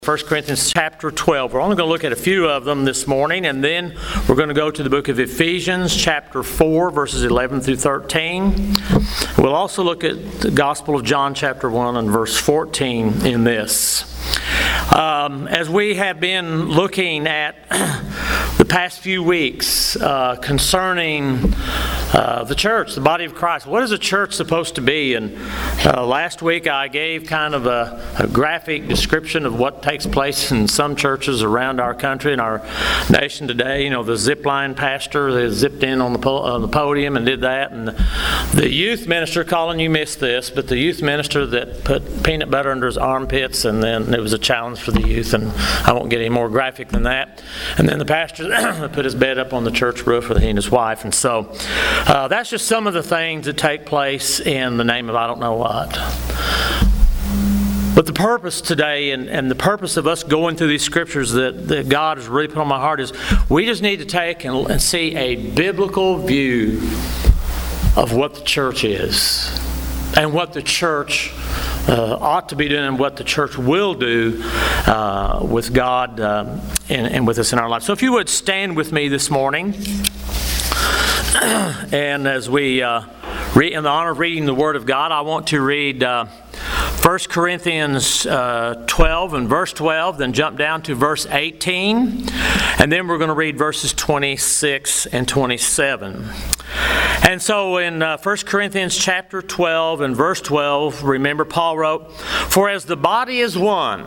1 Corinthians chapter 12. We're only going to look at a few of them this morning, and then we're going to go to the book of Ephesians chapter 4, verses 11 through 13. We'll also look at the Gospel of John chapter 1 and verse 14 in this. As we have been looking at the past few weeks concerning the church, the body of Christ. What is a church supposed to be? And last week I gave kind of a graphic description of what takes place in some churches around our country and our nation today. You know, the zipline pastor, they zipped in on the podium and did that. And the youth minister, Colin, you missed this, but the youth minister that put peanut butter under his armpits, and then it was a challenge for the youth, and I won't get any more graphic than that. And then the pastor put his bed up on the church roof with he and his wife. And so that's just some of the things that take place in the name of I don't know what. But the purpose today and the purpose of us going through these scriptures that God has really put on my heart is we just need to take and see a biblical view of what the church is and what the church ought to be doing and what the church will do with God and with us in our lives. So if you would stand with me this morning, and as we read, in the honor of reading the Word of God, I want to read 1 Corinthians 12 and verse 12, then jump down to verse 18, and then we're going to read verses 26 and 27. And so in 1 Corinthians chapter 12 and verse 12, remember Paul wrote, "For as the body is one,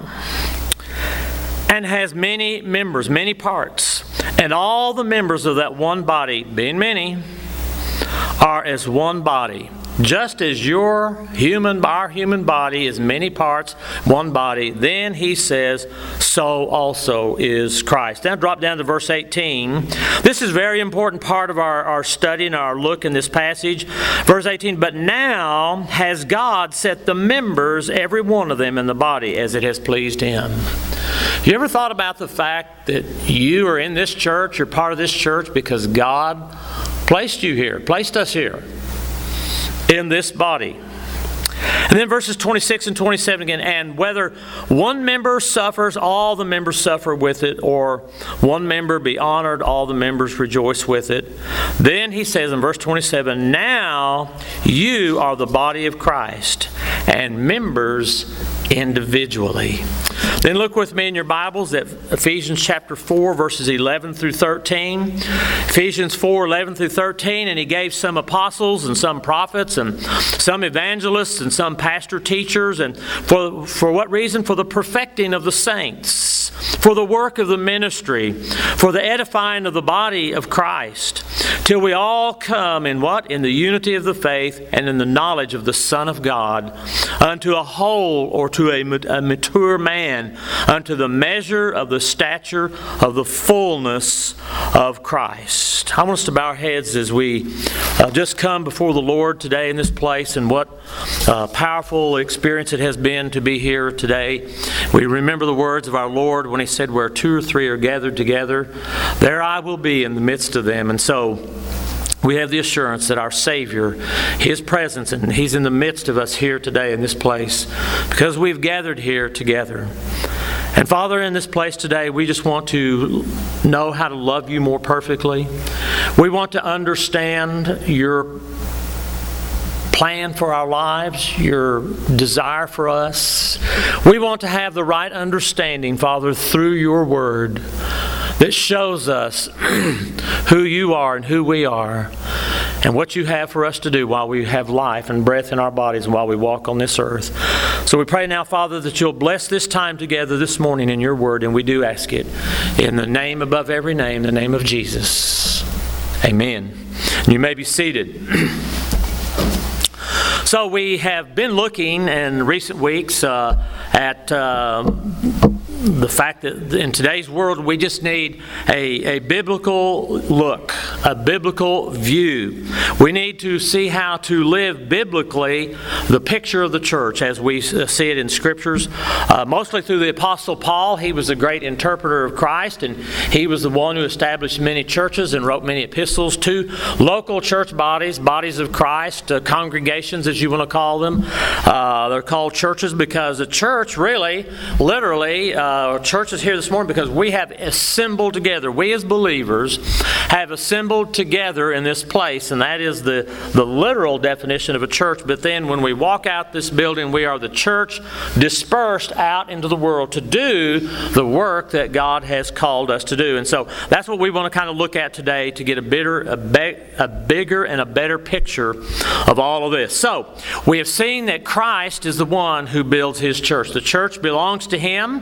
and has many members, many parts, and all the members of that one body, being many, are as one body. Just as our human body is many parts, one body, then he says, so also is Christ." Now drop down to verse 18. This is a very important part of our study and our look in this passage. Verse 18, "But now has God set the members, every one of them, in the body as it has pleased Him." You ever thought about the fact that you are in this church, you're part of this church because God placed you here, placed us here in this body? And then verses 26 and 27 again, "And whether one member suffers, all the members suffer with it, or one member be honored, all the members rejoice with it." Then he says in verse 27, "Now you are the body of Christ, and members individually." Then look with me in your Bibles at Ephesians chapter 4, verses 11 through 13. Ephesians 4, 11 through 13, "And he gave some apostles and some prophets and some evangelists and some pastor teachers, and for what reason? For the perfecting of the saints, for the work of the ministry, for the edifying of the body of Christ, till we all come in what? In the unity of the faith and in the knowledge of the Son of God, unto a whole," or to a mature man, "unto the measure of the stature of the fullness of Christ." I want us to bow our heads as we just come before the Lord today in this place, and what powerful experience it has been to be here today. We remember the words of our Lord when He said, "Where two or three are gathered together, there I will be in the midst of them." And so we have the assurance that our Savior, His presence, and He's in the midst of us here today in this place because we've gathered here together. And Father, in this place today, we just want to know how to love You more perfectly. We want to understand Your plan for our lives, Your desire for us. We want to have the right understanding, Father, through Your Word that shows us who You are and who we are and what You have for us to do while we have life and breath in our bodies and while we walk on this earth. So we pray now, Father, that You'll bless this time together this morning in Your Word, and we do ask it in the name above every name, the name of Jesus. Amen. And you may be seated. So we have been looking in recent weeks at the fact that in today's world we just need a biblical look, a biblical view. We need to see how to live biblically the picture of the church as we see it in Scriptures, mostly through the Apostle Paul. He was a great interpreter of Christ, and he was the one who established many churches and wrote many epistles to local church bodies, bodies of Christ, congregations as you want to call them. They're called churches because a church really, literally, church is here this morning because we have assembled together. We as believers have assembled together in this place, and that is the literal definition of a church. But then when we walk out this building, we are the church dispersed out into the world to do the work that God has called us to do. And so that's what we want to kind of look at today to get a bigger and a better picture of all of this. So we have seen that Christ is the one who builds His church. The church belongs to Him.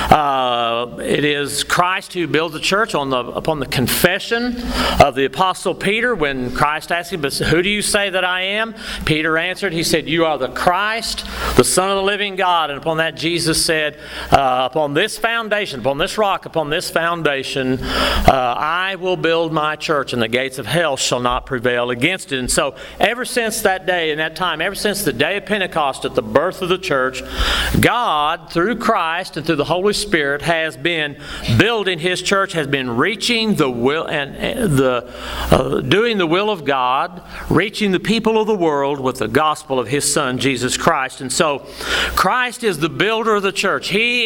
It is Christ who builds the church upon the confession of the Apostle Peter. When Christ asked him, "But who do you say that I am?" Peter answered, he said, "You are the Christ, the Son of the living God." And upon that Jesus said, upon this foundation, upon this rock, upon this foundation, I will build my church, and the gates of hell shall not prevail against it. And so ever since that day and that time, ever since the day of Pentecost at the birth of the church, God, through Christ and through the Holy Spirit, has been building His church, has been reaching the will and doing the will of God, reaching the people of the world with the gospel of His Son, Jesus Christ. And so Christ is the builder of the church. He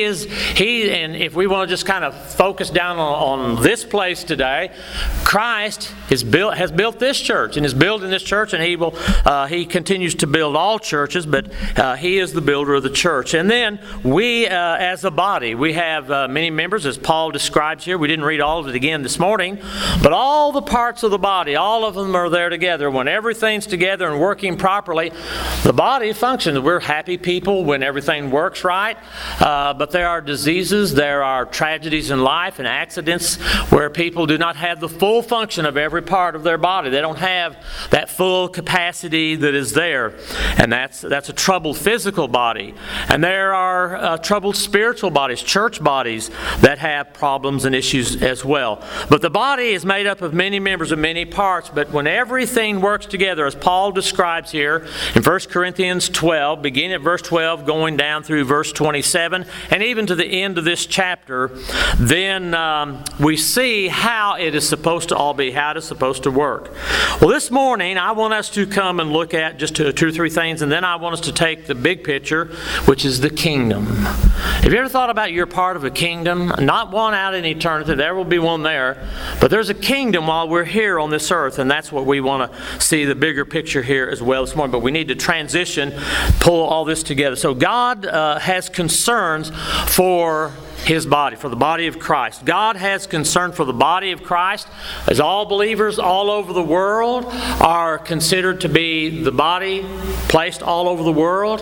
and if we want to just kind of focus down on this place today, Christ has built this church and is building this church, and He continues to build all churches, but He is the builder of the church. And then we, as a body, we have many members, as Paul describes here. We didn't read all of it again this morning, but all the parts of the body, all of them are there together. When everything's together and working properly, the body functions. We're happy people when everything works right, but there are diseases, there are tragedies in life and accidents where people do not have the full function of every part of their body. They don't have that full capacity that is there, and that's a troubled physical body. And there are troubled spiritual bodies, church bodies, that have problems and issues as well. But the body is made up of many members and many parts, but when everything works together, as Paul describes here in 1 Corinthians 12, beginning at verse 12, going down through verse 27, and even to the end of this chapter, then we see how it is supposed to all be, how it is supposed to work. Well, this morning, I want us to come and look at just two or three things, and then I want us to take the big picture, which is the kingdom. Have you ever thought about you're part of a kingdom? Not one out in eternity, there will be one there, but there's a kingdom while we're here on this earth, and that's what we want to see, the bigger picture here as well this morning. But we need to transition, pull all this together. So God has concerns for His body, for the body of Christ. God has concern for the body of Christ, as all believers all over the world are considered to be the body placed all over the world,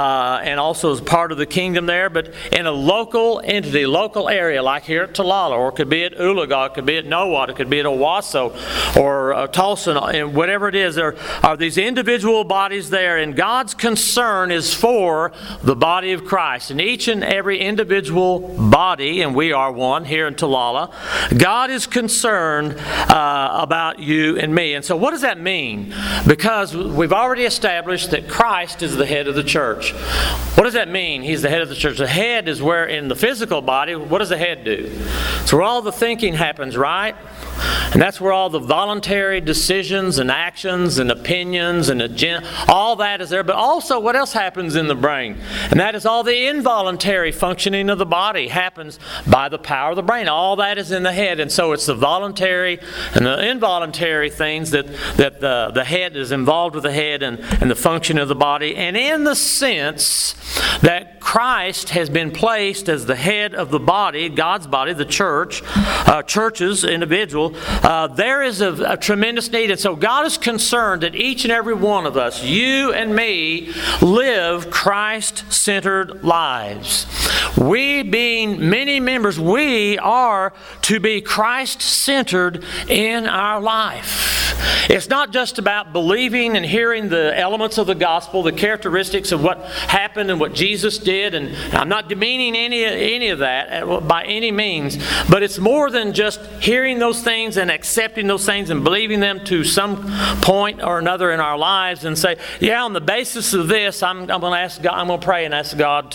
and also as part of the kingdom there, but in a local entity, local area, like here at Talala, or it could be at Ulaga, it could be at Nowat, it could be at Owasso, or Tulsa, and whatever it is, there are these individual bodies there, and God's concern is for the body of Christ. And each and every individual body, and we are one here in Talala, God is concerned about you and me. And so what does that mean? Because we've already established that Christ is the head of the church. What does that mean? He's the head of the church. The head is where in the physical body, what does the head do? It's where all the thinking happens, right? And that's where all the voluntary decisions and actions and opinions and all that is there. But also what else happens in the brain? And that is all the involuntary functioning of the body happens by the power of the brain. All that is in the head. And so it's the voluntary and the involuntary things that the head is involved with the head and the function of the body. And in the sense that Christ has been placed as the head of the body, God's body, the church, churches, individual, there is a tremendous need. And so God is concerned that each and every one of us, you and me, live Christ-centered lives. We being many members, we are to be Christ-centered in our life. It's not just about believing and hearing the elements of the gospel, the characteristics of what happened and what Jesus did, and I'm not demeaning any of that by any means, but it's more than just hearing those things and and accepting those things and believing them to some point or another in our lives and say, yeah, on the basis of this, I'm going to ask God, I'm going to pray and ask God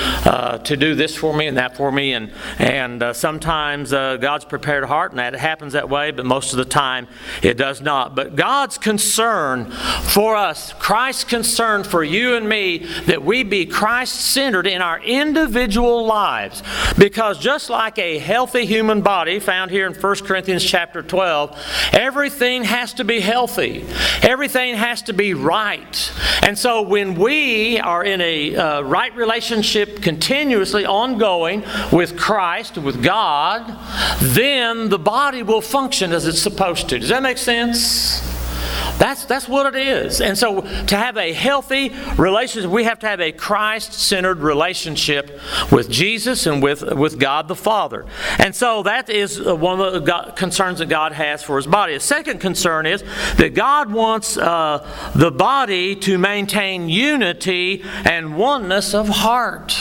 to do this for me and that for me. And sometimes God's prepared a heart, and that it happens that way, but most of the time it does not. But God's concern for us, Christ's concern for you and me, that we be Christ-centered in our individual lives. Because just like a healthy human body, found here in 1 Corinthians chapter 12, everything has to be healthy. Everything has to be right. And so when we are in a right relationship continuously ongoing with Christ, with God, then the body will function as it's supposed to. Does that make sense? That's what it is. And so to have a healthy relationship, we have to have a Christ-centered relationship with Jesus and with God the Father. And so that is one of the concerns that God has for His body. A second concern is that God wants the body to maintain unity and oneness of heart.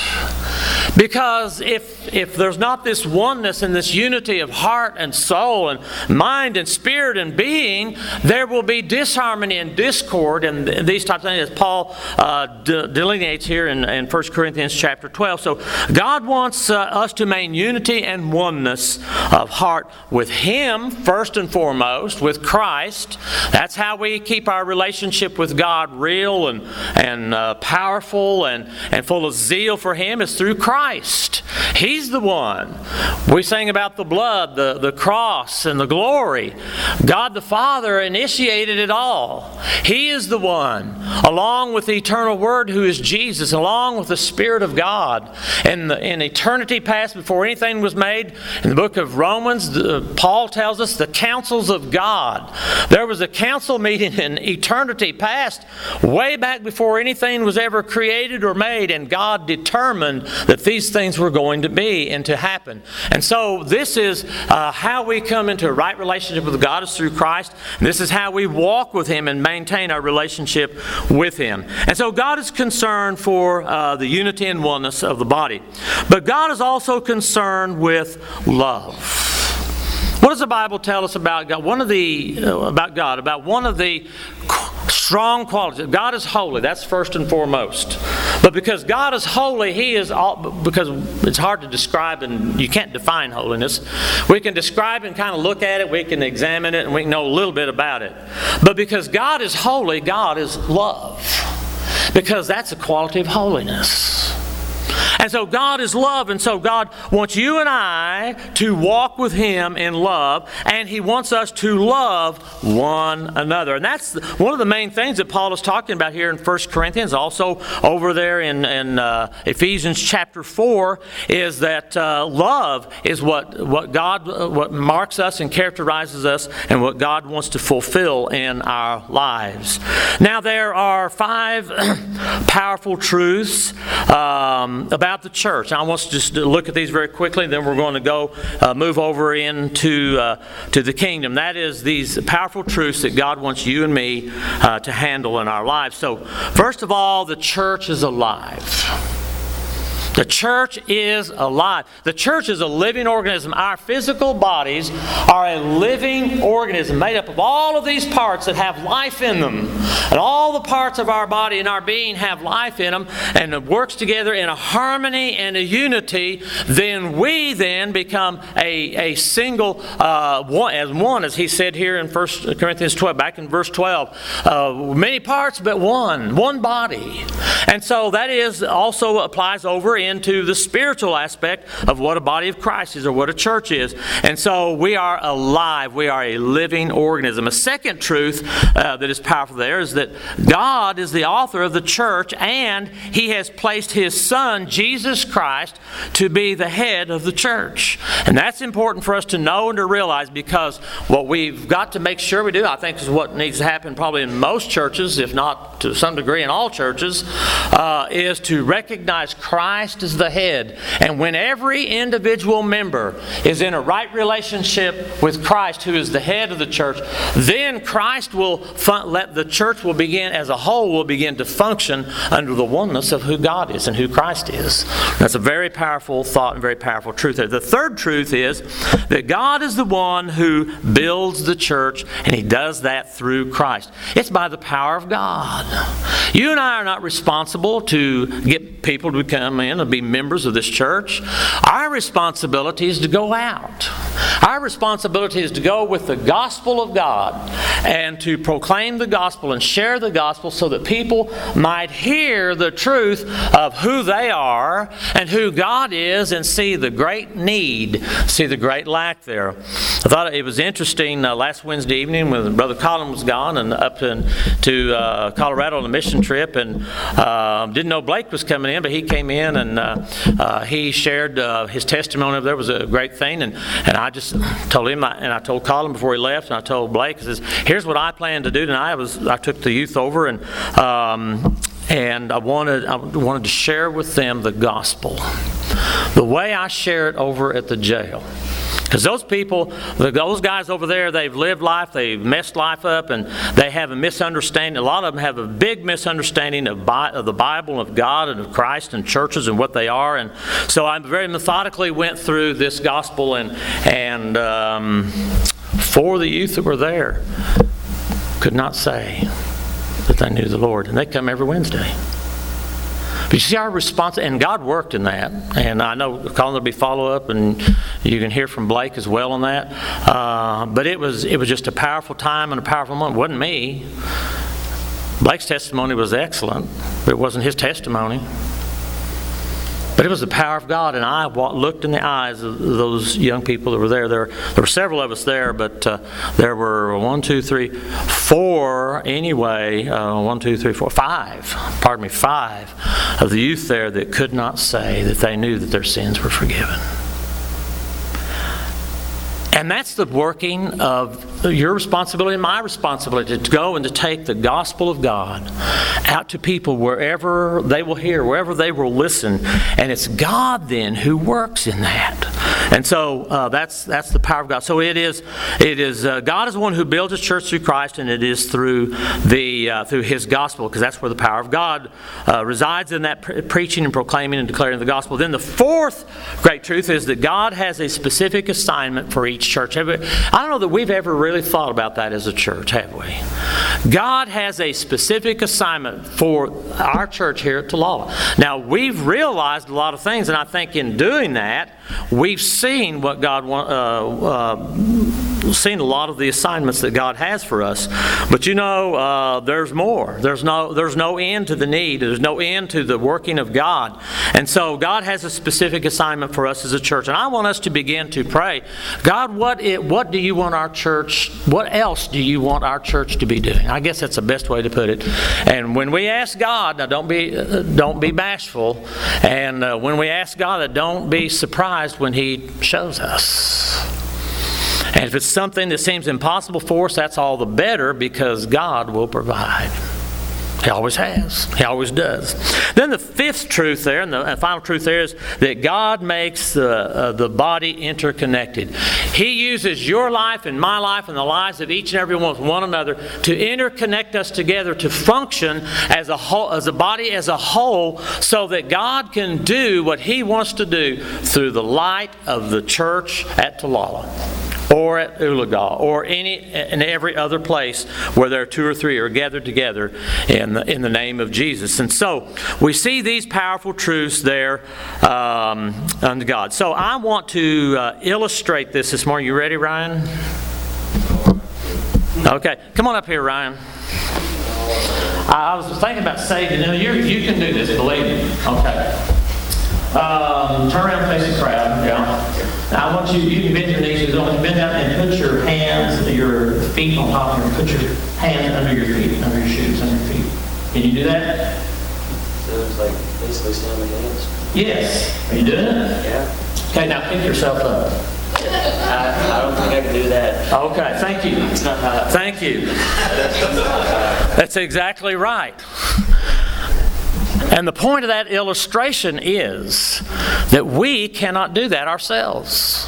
Because if there's not this oneness and this unity of heart and soul and mind and spirit and being, there will be disharmony and discord and these types of things, as Paul delineates here in 1 Corinthians chapter 12. So God wants us to maintain unity and oneness of heart with Him first and foremost, with Christ. That's how we keep our relationship with God real and powerful and full of zeal for Him, is through Christ. He's the one. We sing about the blood, the cross, and the glory. God the Father initiated it all. He is the one, along with the eternal Word who is Jesus, along with the Spirit of God. In eternity past, before anything was made, in the book of Romans, Paul tells us the counsels of God. There was a council meeting in eternity past, way back before anything was ever created or made, and God determined that these things were going to be and to happen. And so this is how we come into a right relationship with God, is through Christ. And this is how we walk with Him and maintain our relationship with Him. And so God is concerned for the unity and oneness of the body. But God is also concerned with love. What does the Bible tell us about God? One of the strong qualities. God is holy. That's first and foremost. But because God is holy, He is because it's hard to describe and you can't define holiness. We can describe and kind of look at it, we can examine it, and we can know a little bit about it. But because God is holy, God is love. Because that's a quality of holiness. And so God is love, and so God wants you and I to walk with Him in love, and He wants us to love one another. And that's one of the main things that Paul is talking about here in 1 Corinthians, also over there in Ephesians chapter 4, is that love is what marks us and characterizes us, and what God wants to fulfill in our lives. Now there are 5 powerful truths about the church. I want us to just look at these very quickly, then we're going to go move over into to the kingdom. That is these powerful truths that God wants you and me to handle in our lives. So, first of all, the church is alive. The church is alive. The church is a living organism. Our physical bodies are a living organism made up of all of these parts that have life in them. And all the parts of our body and our being have life in them, and it works together in a harmony and a unity. Then we become a single one, as he said here in 1 Corinthians 12, back in verse 12. Many parts, but one body. And so that is also applies over into the spiritual aspect of what a body of Christ is, or what a church is. And so we are alive. We are a living organism. A second truth that is powerful there is that God is the author of the church, and He has placed His Son, Jesus Christ, to be the head of the church. And that's important for us to know and to realize, because what we've got to make sure we do, I think, is what needs to happen probably in most churches, if not to some degree in all churches, is to recognize Christ Christ is the head. And when every individual member is in a right relationship with Christ, who is the head of the church, then Christ will let the church will begin, as a whole, will begin to function under the oneness of who God is and who Christ is. That's a very powerful thought and very powerful truth there. The third truth is that God is the one who builds the church, and He does that through Christ. It's by the power of God. You and I are not responsible to get people to come in and be members of this church. Our responsibility is to go out. Our responsibility is to go with the gospel of God and to proclaim the gospel and share the gospel so that people might hear the truth of who they are and who God is and see the great need, see the great lack there. I thought it was interesting last Wednesday evening when Brother Colin was gone and up to Colorado on a mission trip, and didn't know Blake was coming in, but he came in and he shared his testimony. There was a great thing, and I just told him, and I told Colin before he left, and I told Blake, I says, here's what I plan to do tonight. I took the youth over and I wanted to share with them the gospel, the way I share it over at the jail. Because those people, those guys over there, they've lived life, they've messed life up, and they have a misunderstanding. A lot of them have a big misunderstanding of the Bible, of God, and of Christ, and churches, and what they are. And so I very methodically went through this gospel, and for the youth that were there could not say that they knew the Lord. And they come every Wednesday. But you see our response, and God worked in that. And I know, Colin, there'll be follow-up, and you can hear from Blake as well on that. But it was just a powerful time and a powerful moment. It wasn't me. Blake's testimony was excellent, but it wasn't his testimony. But it was the power of God, and I looked in the eyes of those young people that were there. There were several of us there, but there were 5 of the youth there that could not say that they knew that their sins were forgiven. And that's the working of your responsibility and my responsibility, to go and to take the gospel of God out to people wherever they will hear, wherever they will listen. And it's God then who works in that. And so that's the power of God. So it is God is the one who builds His church through Christ, and it is through His gospel, because that's where the power of God resides, in that preaching and proclaiming and declaring the gospel. Then the fourth great truth is that God has a specific assignment for each church. I don't know that we've ever really thought about that as a church, have we? God has a specific assignment for our church here at Talala. Now, we've realized a lot of things, and I think in doing that, we've seen what God seen a lot of the assignments that God has for us. But there's more. There's no end to the need. There's no end to the working of God. And so God has a specific assignment for us as a church. And I want us to begin to pray, God, what do you want our church, what else do you want our church to be doing? I guess that's the best way to put it. And when we ask God, now don't be bashful. And when we ask God, don't be surprised when He shows us. And if it's something that seems impossible for us, that's all the better, because God will provide. He always has. He always does. Then the fifth truth there, and the final truth there, is that God makes the body interconnected. He uses your life and my life and the lives of each and every one with one another to interconnect us together, to function as a whole, as a body as a whole, so that God can do what He wants to do through the light of the church at Talala, or at Ulaga, or any and every other place where there are 2 or 3 are gathered together in the name of Jesus. And so we see these powerful truths there unto God. So I want to illustrate this morning. You ready, Ryan? Okay, come on up here, Ryan. I was thinking about saving. You can do this, believe me. Okay. Turn around and face the crowd. Yeah. Now I want you can bend your knees. You don't bend down and put your hands, your feet on top of put your hands under your feet, under your shoes, under your feet. Can you do that? So it's like basically stand my hands? Yes. Are you doing it? Yeah. Okay, now pick yourself up. I don't think I can do that. Okay, thank you. Thank you. That's exactly right. And the point of that illustration is that we cannot do that ourselves.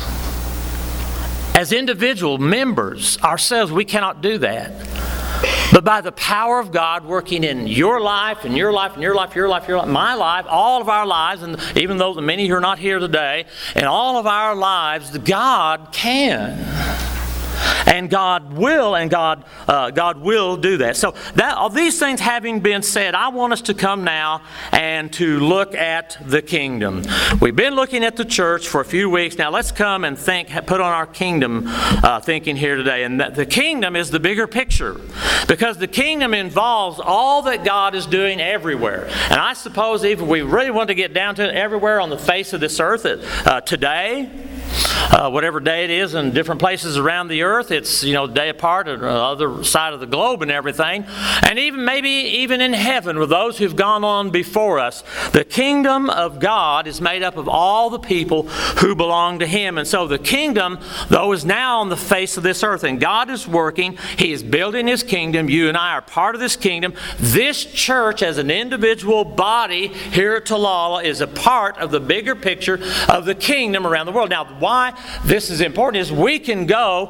As individual members ourselves, we cannot do that. But by the power of God working in your life, and your life, and your life, your life, your life, my life, all of our lives, and even though the many who are not here today, in all of our lives, God can. And God will, and God will do that. So all these things having been said, I want us to come now and to look at the kingdom. We've been looking at the church for a few weeks. Now let's come and put on our kingdom thinking here today. And the kingdom is the bigger picture, because the kingdom involves all that God is doing everywhere. And I suppose if we really want to get down to it, everywhere on the face of this earth today, whatever day it is in different places around the earth, it's day apart on the other side of the globe and everything, and maybe even in heaven with those who've gone on before us. The kingdom of God is made up of all the people who belong to Him. And so the kingdom, though, is now on the face of this earth, and God is working. He is building His kingdom. You and I are part of this kingdom. This church as an individual body here at Talala is a part of the bigger picture of the kingdom around the world. Now, why this is important is we can go,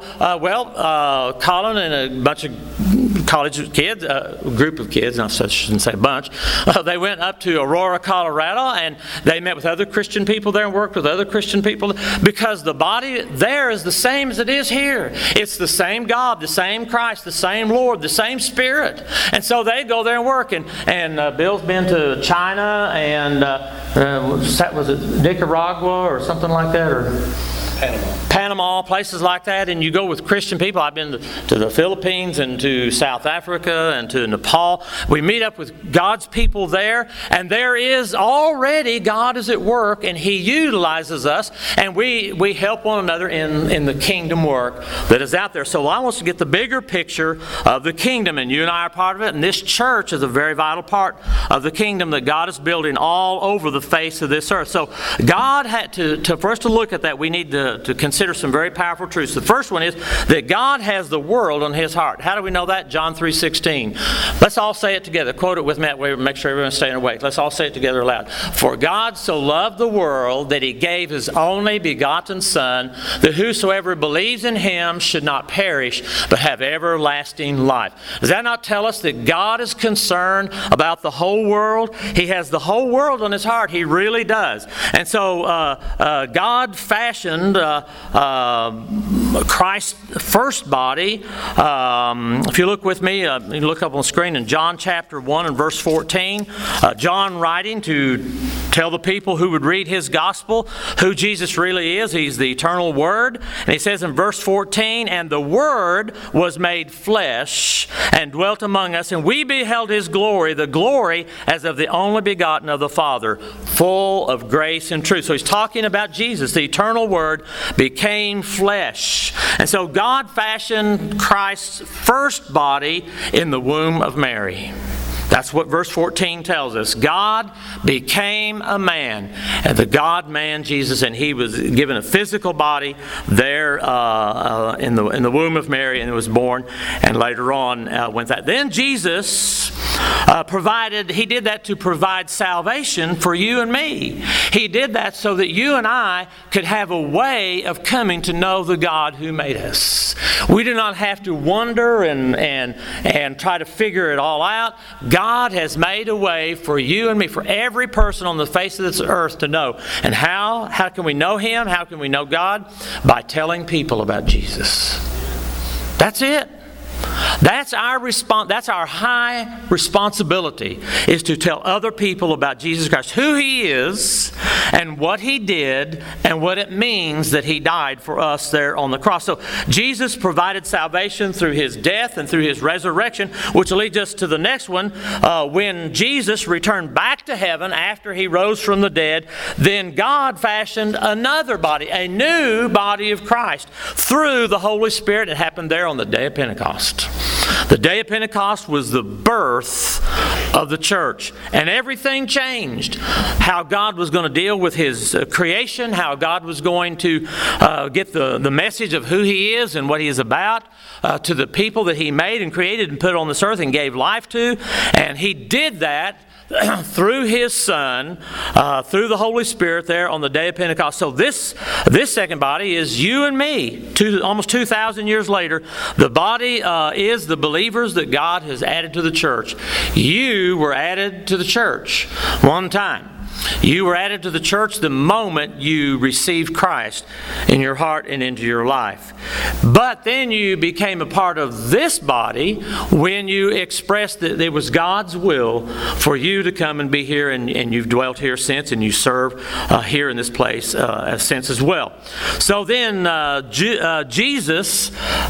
Colin and a bunch of college kids, a group of kids, I shouldn't say a bunch, they went up to Aurora, Colorado, and they met with other Christian people there and worked with other Christian people, because the body there is the same as it is here. It's the same God, the same Christ, the same Lord, the same Spirit. And so they go there and work. And Bill's been to China and was it Nicaragua or something like that, or Panama, places like that, and you go with Christian people. I've been to the Philippines and to South Africa and to Nepal. We meet up with God's people there, and there is already God is at work, and He utilizes us, and we help one another in the kingdom work that is out there. So I want us to get the bigger picture of the kingdom, and you and I are part of it, and this church is a very vital part of the kingdom that God is building all over the face of this earth. So God had for us to look at that, we need to consider some very powerful truths. The first one is that God has the world on His heart. How do we know that? John 3:16. Let's all say it together. Quote it with me that way, make sure everyone's staying awake. Let's all say it together aloud. For God so loved the world that He gave His only begotten Son, that whosoever believes in Him should not perish, but have everlasting life. Does that not tell us that God is concerned about the whole world? He has the whole world on His heart. He really does. And so God fashioned Christ's first body. If you look with me, you look up on the screen in John chapter 1 and verse 14. John writing to tell the people who would read his gospel who Jesus really is. He's the eternal Word. And he says in verse 14, and the Word was made flesh and dwelt among us, and we beheld His glory, the glory as of the only begotten of the Father, full of grace and truth. So he's talking about Jesus, the eternal Word, became flesh. And so God fashioned Christ's first body in the womb of Mary. That's what verse 14 tells us. God became a man, the God-man Jesus, and He was given a physical body there in the womb of Mary, and was born, and later on went that. Then Jesus He did that to provide salvation for you and me. He did that so that you and I could have a way of coming to know the God who made us. We do not have to wonder and try to figure it all out. God has made a way for you and me, for every person on the face of this earth to know. And how can we know Him? How can we know God? By telling people about Jesus. That's it. That's our high responsibility, is to tell other people about Jesus Christ, who He is and what He did and what it means that He died for us there on the cross. So Jesus provided salvation through His death and through His resurrection, which leads us to the next one. When Jesus returned back to heaven after He rose from the dead, then God fashioned another body, a new body of Christ through the Holy Spirit. It happened there on the day of Pentecost. The day of Pentecost was the birth of the church, and everything changed. How God was going to deal with His creation, how God was going to get the message of who He is and what He is about to the people that He made and created and put on this earth and gave life to. And He did that through His Son, through the Holy Spirit there on the day of Pentecost. So this second body is you and me, almost 2,000 years later. The body is the believers that God has added to the church. You were added to the church one time. You were added to the church the moment you received Christ in your heart and into your life. But then you became a part of this body when you expressed that it was God's will for you to come and be here, and you've dwelt here since, and you serve here in this place since as well. So then Jesus...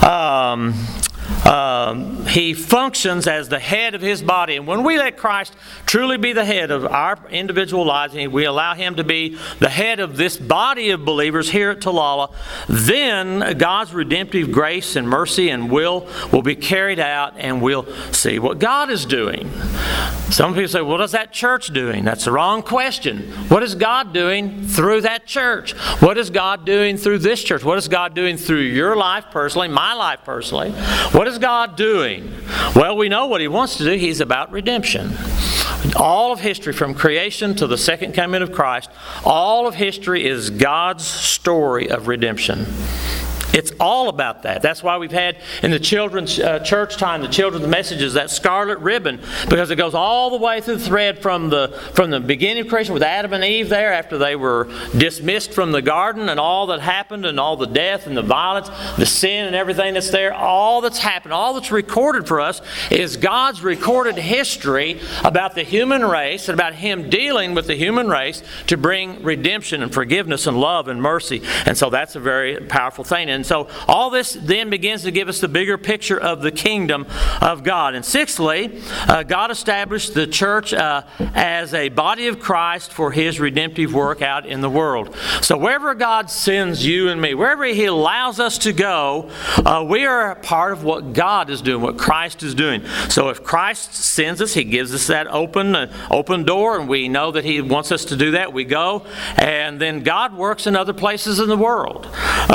He functions as the head of His body. And when we let Christ truly be the head of our individual lives, and we allow Him to be the head of this body of believers here at Talala, then God's redemptive grace and mercy and will be carried out, and we'll see what God is doing. Some people say, what is that church doing? That's the wrong question. What is God doing through that church? What is God doing through this church? What is God doing through your life personally, my life personally? What is God doing? Well, we know what He wants to do. He's about redemption. All of history, from creation to the second coming of Christ, all of history is God's story of redemption. It's all about that. That's why we've had in the children's church time, the children's messages, that scarlet ribbon, because it goes all the way through the thread from the beginning of creation with Adam and Eve there after they were dismissed from the garden, and all that happened, and all the death and the violence, the sin and everything that's there, all that's happened, all that's recorded for us is God's recorded history about the human race and about Him dealing with the human race to bring redemption and forgiveness and love and mercy. And so that's a very powerful thing. And so all this then begins to give us the bigger picture of the kingdom of God. And sixthly, God established the church as a body of Christ for His redemptive work out in the world. So wherever God sends you and me, wherever He allows us to go, we are a part of what God is doing, what Christ is doing. So if Christ sends us, He gives us that open door, and we know that He wants us to do that. We go, and then God works in other places in the world.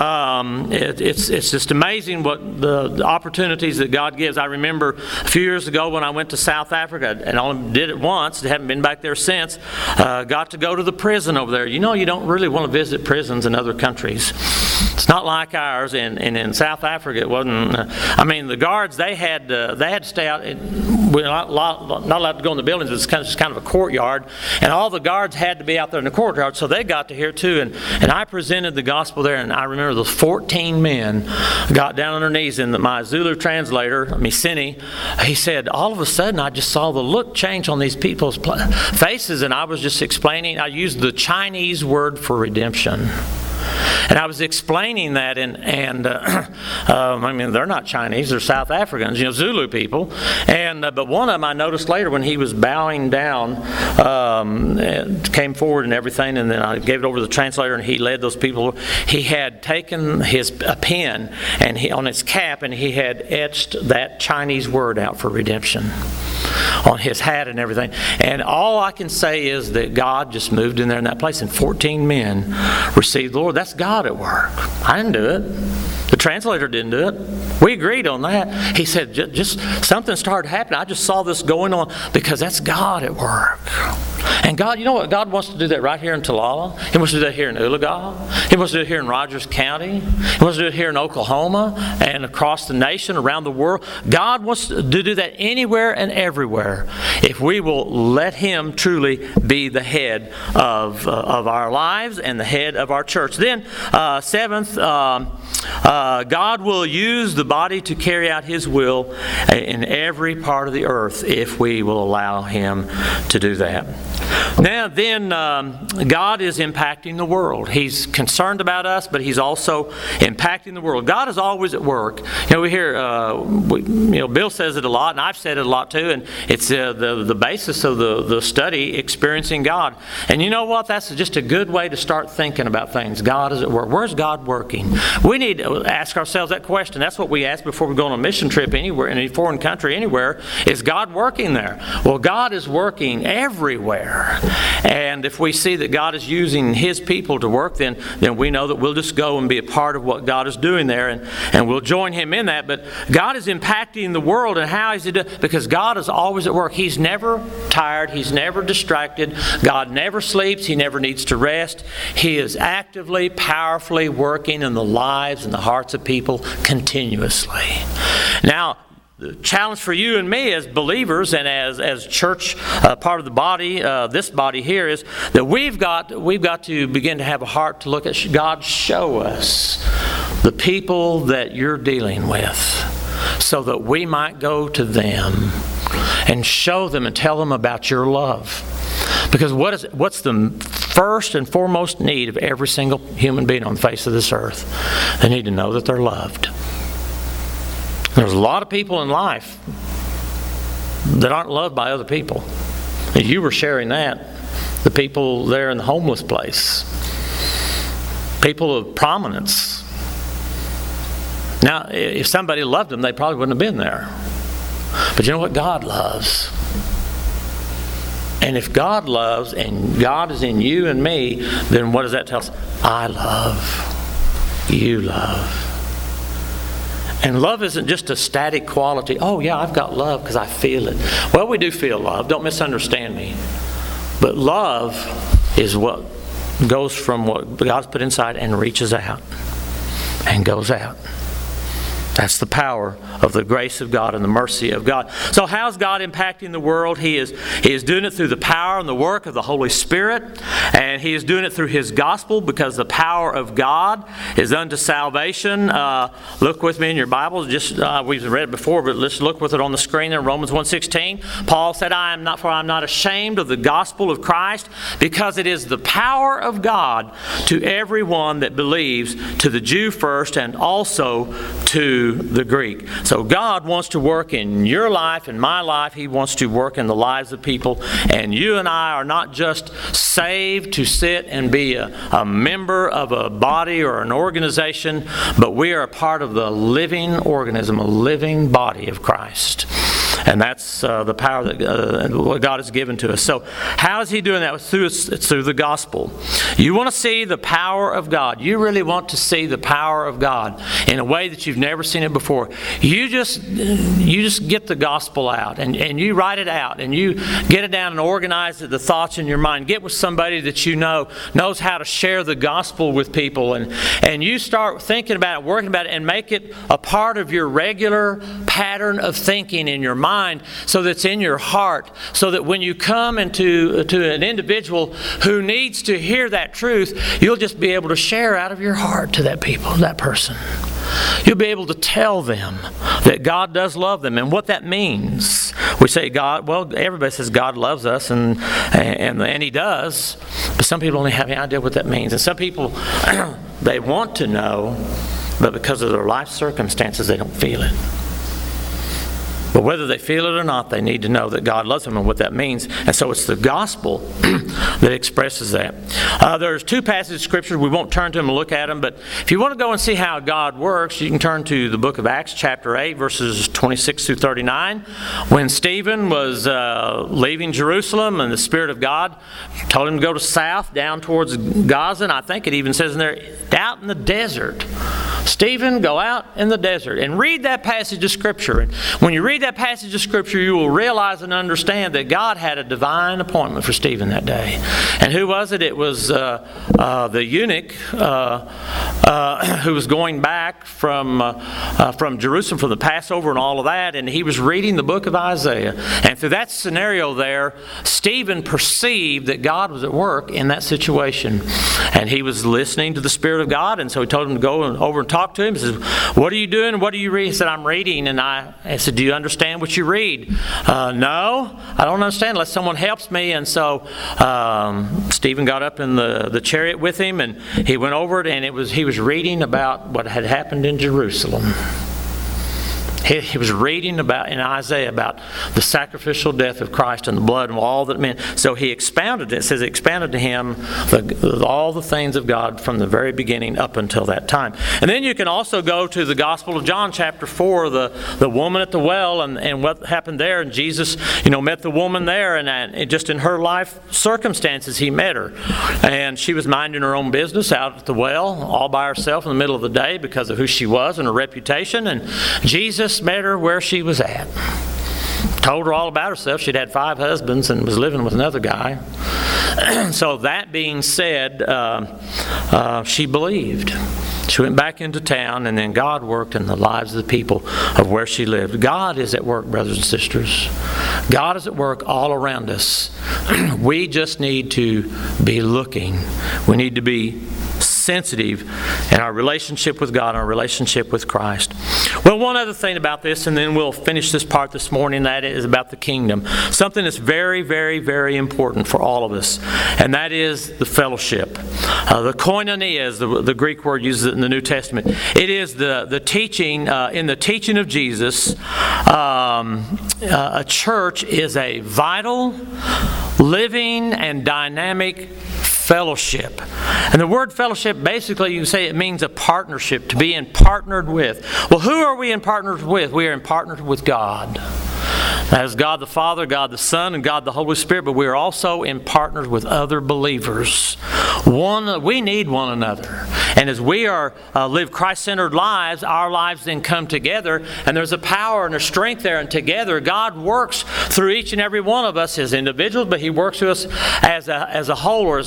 It's just amazing what the opportunities that God gives. I remember a few years ago when I went to South Africa, and only did it once, haven't been back there since, got to go to the prison over there. You know, you don't really want to visit prisons in other countries. It's not like ours, and in South Africa it wasn't. The guards, they had to stay out. We're not allowed to go in the buildings. It's just kind of a courtyard, and all the guards had to be out there in the courtyard, so they got to hear too. And I presented the gospel there, and I remember those 14 men got down on their knees, and my Zulu translator, Misini, he said, all of a sudden I just saw the look change on these people's faces, and I was just explaining. I used the Chinese word for redemption. And I was explaining that, and they're not Chinese, they're South Africans, Zulu people. But one of them I noticed later when he was bowing down, came forward and everything, and then I gave it over to the translator, and he led those people. He had taken a pen and on his cap, and he had etched that Chinese word out for redemption on his hat and everything. And all I can say is that God just moved in there in that place, and 14 men received the Lord. That's God at work. I didn't do it. The translator didn't do it. We agreed on that. He said, just something started happening. I just saw this going on because that's God at work. And God, you know what? God wants to do that right here in Talala. He wants to do that here in Ulaga. He wants to do it here in Rogers County. He wants to do it here in Oklahoma and across the nation, around the world. God wants to do that anywhere and everywhere if we will let Him truly be the head of our lives and the head of our church. Then, seventh, God will use the body to carry out His will in every part of the earth if we will allow Him to do that. Now then, God is impacting the world. He's concerned about us, but He's also impacting the world. God is always at work. We hear, Bill says it a lot, and I've said it a lot too, and it's the basis of the study, experiencing God. And you know what? That's just a good way to start thinking about things. God is at work. Where's God working? We need to ask ourselves that question. That's what we ask before we go on a mission trip anywhere, in any foreign country, anywhere. Is God working there? Well, God is working everywhere. there. And if we see that God is using His people to work, then we know that we'll just go and be a part of what God is doing there, and we'll join Him in that. But God is impacting the world, and how is He doing? Because God is always at work. He's never tired. He's never distracted. God never sleeps. He never needs to rest. He is actively, powerfully working in the lives and the hearts of people continuously. Now, the challenge for you and me as believers and as church, part of the body, this body here, is that we've got to begin to have a heart to look at God. Show us the people that you're dealing with, so that we might go to them and show them and tell them about your love. Because what's the first and foremost need of every single human being on the face of this earth? They need to know that they're loved. There's a lot of people in life that aren't loved by other people. And you were sharing that. The people there in the homeless place. People of prominence. Now, if somebody loved them, they probably wouldn't have been there. But you know what? God loves. And if God loves and God is in you and me, then what does that tell us? I love. You love. And love isn't just a static quality. Oh yeah, I've got love because I feel it. Well, we do feel love. Don't misunderstand me. But love is what goes from what God's put inside and reaches out and goes out. That's the power of the grace of God and the mercy of God. So how's God impacting the world? He is doing it through the power and the work of the Holy Spirit. And He is doing it through His gospel, because the power of God is unto salvation. Look with me in your Bible. We've read it before, but let's look with it on the screen there. Romans 1:16. Paul said, I'm not ashamed of the gospel of Christ, because it is the power of God to everyone that believes, to the Jew first and also to the Greek. So God wants to work in your life and my life. He wants to work in the lives of people. And you and I are not just saved to sit and be a member of a body or an organization, but we are a part of the living organism, a living body of Christ. And that's the power that what God has given to us. So how is He doing that? It's through the gospel. You want to see the power of God. You really want to see the power of God in a way that you've never seen it before. You just get the gospel out and you write it out and you get it down and organize the thoughts in your mind. Get with somebody that you know knows how to share the gospel with people, and you start thinking about it, working about it, and make it a part of your regular pattern of thinking in your mind, so that it's in your heart, so that when you come to an individual who needs to hear that truth, you'll just be able to share out of your heart to that person. You'll be able to tell them that God does love them and what that means. We say God, well, everybody says God loves us, and He does, but some people only have any idea what that means. And some people, they want to know, but because of their life circumstances, they don't feel it. But whether they feel it or not, they need to know that God loves them and what that means. And so it's the gospel that expresses that. There's two passages of Scripture. We won't turn to them and look at them, but if you want to go and see how God works, you can turn to the book of Acts, chapter 8, verses 26 through 39. When Stephen was leaving Jerusalem, and the Spirit of God told him to go to south, down towards Gaza, and I think it even says in there, out in the desert. Stephen, go out in the desert and read that passage of Scripture. And when you read that passage of Scripture, you will realize and understand that God had a divine appointment for Stephen that day. And who was it? It was the eunuch who was going back from Jerusalem for the Passover and all of that, and he was reading the book of Isaiah. And through that scenario there, Stephen perceived that God was at work in that situation. And he was listening to the Spirit of God, and so he told him to go over and talk to him. He says, "What are you doing? What do you read?" He said, "I'm reading." And I said, "Do you understand what you read?" "No, I don't understand unless someone helps me." And so Stephen got up in the chariot with him, and he went over it, and he was reading about what had happened in Jerusalem. He was reading about in Isaiah about the sacrificial death of Christ and the blood and all that it meant. So he expounded it. It says it expounded to him all the things of God from the very beginning up until that time. And then you can also go to the Gospel of John chapter 4, the woman at the well and what happened there. And Jesus, met the woman there, and just in her life circumstances he met her. And she was minding her own business out at the well all by herself in the middle of the day because of who she was and her reputation. And Jesus met her where she was at. Told her all about herself. She'd had 5 husbands and was living with another guy. So that being said, she believed. She went back into town, and then God worked in the lives of the people of where she lived. God is at work, brothers and sisters. God is at work all around us. We just need to be looking. We need to be sensitive in our relationship with God and our relationship with Christ. Well, one other thing about this, and then we'll finish this part this morning, that is about the kingdom. Something that's very, very, very important for all of us, and that is the fellowship. The koinonia, as the Greek word uses it in the New Testament. It is the teaching, in the teaching of Jesus, a church is a vital, living, and dynamic fellowship. And the word fellowship, basically, you can say it means a partnership, to be in partnered with. Well, who are we in partners with? We are in partners with God. That is God the Father, God the Son, and God the Holy Spirit, but we are also in partners with other believers. We need one another. And as we live Christ-centered lives, our lives then come together, and there's a power and a strength there, and together God works through each and every one of us as individuals, but He works through us as a whole, or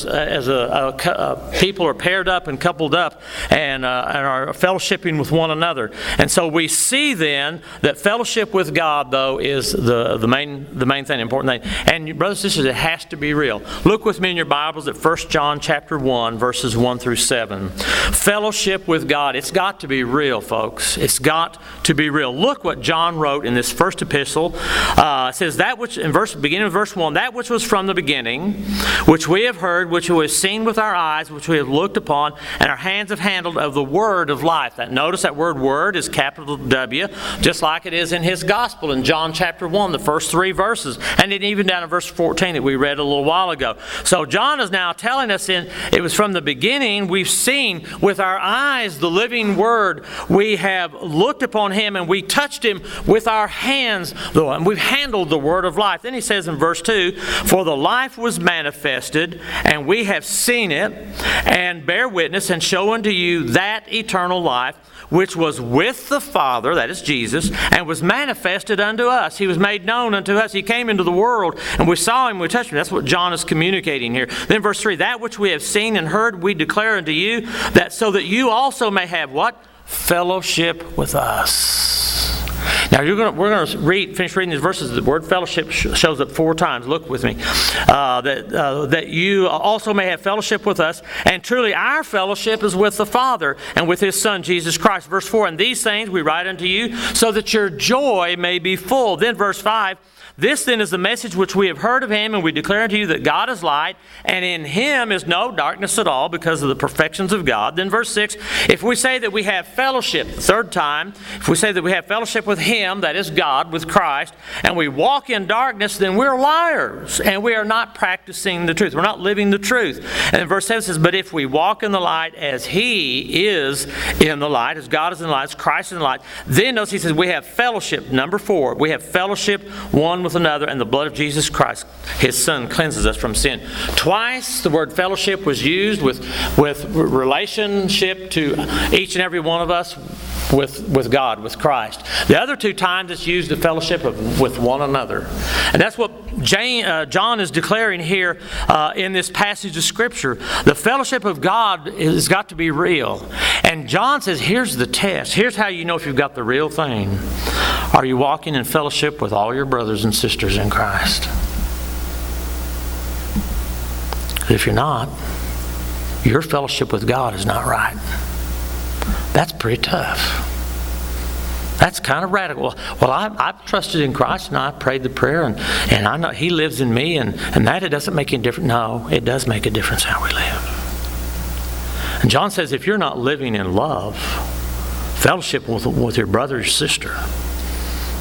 as people are paired up and coupled up and are fellowshipping with one another. And so we see then that fellowship with God, though, is the main thing, the important thing. And brothers and sisters, it has to be real. Look with me in your Bibles at 1 John chapter 1, verses 1 through 7. Fellowship with God. It's got to be real, folks. It's got to be real. Look what John wrote in this first epistle. It says, that which, beginning of verse 1, that which was from the beginning, which we have heard, which we have seen with our eyes, which we have looked upon, and our hands have handled of the word of life. Notice that word is capital W, just like it is in his gospel in John chapter 1, the first 3 verses, and then even down in verse 14 that we read a little while ago. So John is now telling us it was from the beginning. We've seen with our eyes the living word. We have looked upon him and we touched him with our hands, and we've handled the word of life. Then he says in verse 2, for the life was manifested, and we have seen it, and bear witness, and show unto you that eternal life, which was with the Father, that is Jesus, and was manifested unto us. He was made known unto us. He came into the world, and we saw him, we touched him. That's what John is communicating here. Then verse 3, that which we have seen and heard, we declare unto you, that so that you also may have what? Fellowship with us. Now we're going to finish reading these verses. The word fellowship shows up 4 times. Look with me. That you also may have fellowship with us, and truly our fellowship is with the Father and with His Son Jesus Christ. Verse 4, and these things we write unto you, so that your joy may be full. Then verse 5, this then is the message which we have heard of Him, and we declare unto you that God is light, and in Him is no darkness at all, because of the perfections of God. Then verse 6, if we say that we have fellowship, the 3rd time, if we say that we have fellowship with Him, that is God, with Christ, and we walk in darkness, then we're liars, and we are not practicing the truth. We're not living the truth. And then verse 7 says, but if we walk in the light as He is in the light, as God is in the light, as Christ is in the light, then notice He says we have fellowship. Number 4, we have fellowship one with another, and the blood of Jesus Christ, His Son, cleanses us from sin. Twice the word fellowship was used with relationship to each and every one of us with God, with Christ. The other 2 times it's used the fellowship with one another. And that's what John is declaring here in this passage of Scripture. The fellowship of God has got to be real. And John says, here's the test. Here's how you know if you've got the real thing. Are you walking in fellowship with all your brothers and sisters in Christ? If you're not, your fellowship with God is not right. That's pretty tough. That's kind of radical. Well, I've trusted in Christ, and I prayed the prayer, and I know He lives in me, and that it doesn't make any difference. No, it does make a difference how we live. And John says if you're not living in love, fellowship with your brother or sister,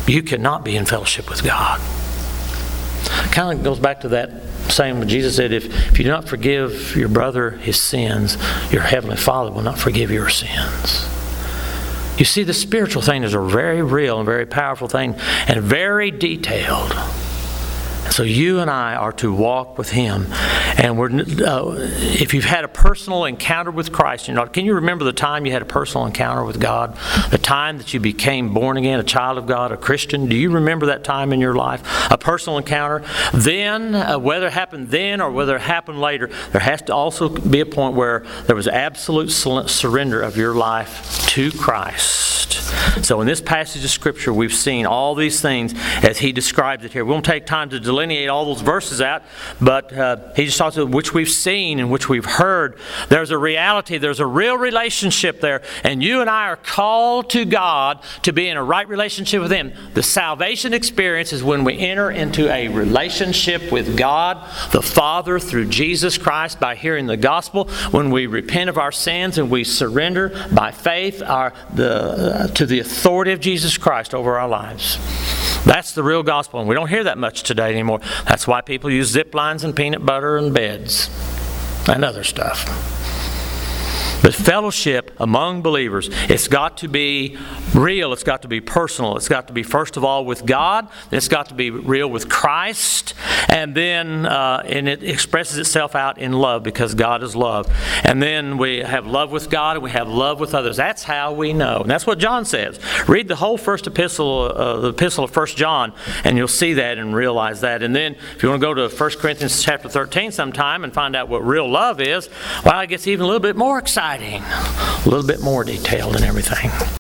you cannot be in fellowship with God. Kind of goes back to that saying when Jesus said, if you do not forgive your brother his sins, your heavenly Father will not forgive your sins. You see, the spiritual thing is a very real and very powerful thing and very detailed. So you and I are to walk with Him. And if you've had a personal encounter with Christ, can you remember the time you had a personal encounter with God? The time that you became born again, a child of God, a Christian? Do you remember that time in your life? A personal encounter? Then, whether it happened then or whether it happened later, there has to also be a point where there was absolute surrender of your life to Christ. So in this passage of Scripture, we've seen all these things as he describes it here. We won't take time to delineate all those verses out, but he just talks about which we've seen and which we've heard. There's a reality, there's a real relationship there, and you and I are called to God to be in a right relationship with Him. The salvation experience is when we enter into a relationship with God, the Father, through Jesus Christ by hearing the gospel, when we repent of our sins and we surrender by faith to the authority of Jesus Christ over our lives. That's the real gospel, and we don't hear that much today anymore. That's why people use zip lines and peanut butter and beds and other stuff. But fellowship among believers, it's got to be real, it's got to be personal, it's got to be first of all with God, it's got to be real with Christ, and then and it expresses itself out in love because God is love. And then we have love with God and we have love with others. That's how we know. And that's what John says. Read the whole first epistle, the epistle of 1 John, and you'll see that and realize that. And then if you want to go to 1 Corinthians chapter 13 sometime and find out what real love is, well, it gets even a little bit more exciting. A little bit more detailed and everything.